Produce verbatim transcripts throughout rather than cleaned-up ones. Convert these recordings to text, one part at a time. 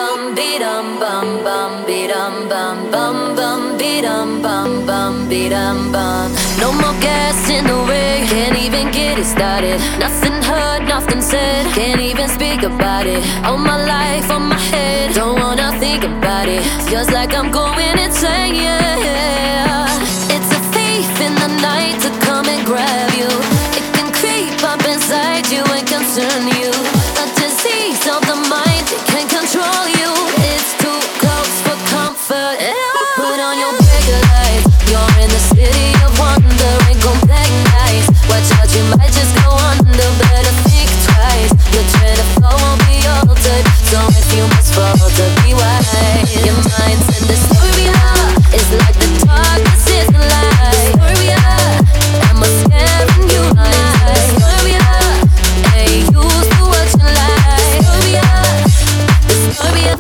bum be dum bum bum be dum bum bum bum be dum bum bum be dum bum. No more gas in the ring, can't even get it started. Nothing heard, nothing said, can't even speak about it. All my life on my head, don't wanna think about it. Feels like I'm going insane, yeah. It's a thief in the night to come and grab you. It can creep up inside you and concern you. A disease of the mind, it can control you. It's too close for comfort. Put on your bigger lights, you're in the city of wonder. Ain't gon' black nights. Watch out, you might just go under. Better think twice. Your train of thought won't be altered, so if you must fall to be wise. Your mind's in dystoria. It's like the darkness is the light. Dystoria, am I scaring you? Dystoria, ain't used to watching light. Dystoria, dystoria.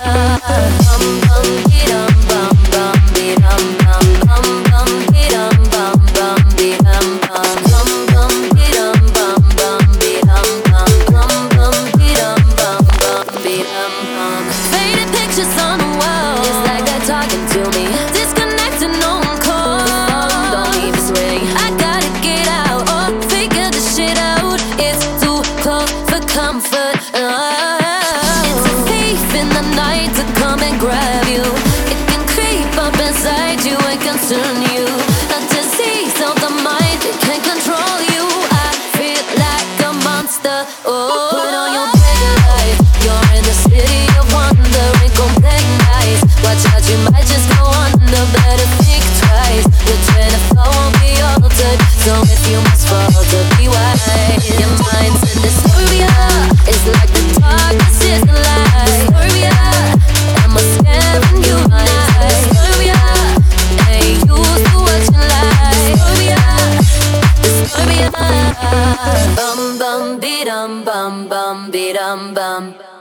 Bum bum be dum bum bum be dum bum bum bum be dum bum bum be dum bum bum bum be dum bum bum be dum bum bum bum be dum bum bum be dum bum. Faded pictures on the wall, it's like they're talking to me. Disconnected, no one call. The phone don't even ring. I gotta get out or figure this shit out. It's too close for comfort. Uh, it's a thief in the night to come and grab you. It can creep up inside you and concern you. A disease of the mind, it can control you. I feel like a monster. Oh, put on your bigger light, you're in the city of wonder. Ain't gon' black nights. Watch out, you might just go under. Better think twice. Your train of thought won't be altered, so if you must fall to be wise. Your mind's in dystoria. It's like the darkness is the light. Dystoria, am I scaring you? Dystoria, ain't used to watching light. Dystoria, dystoria. Bum bum be dum bum bum be dum bum.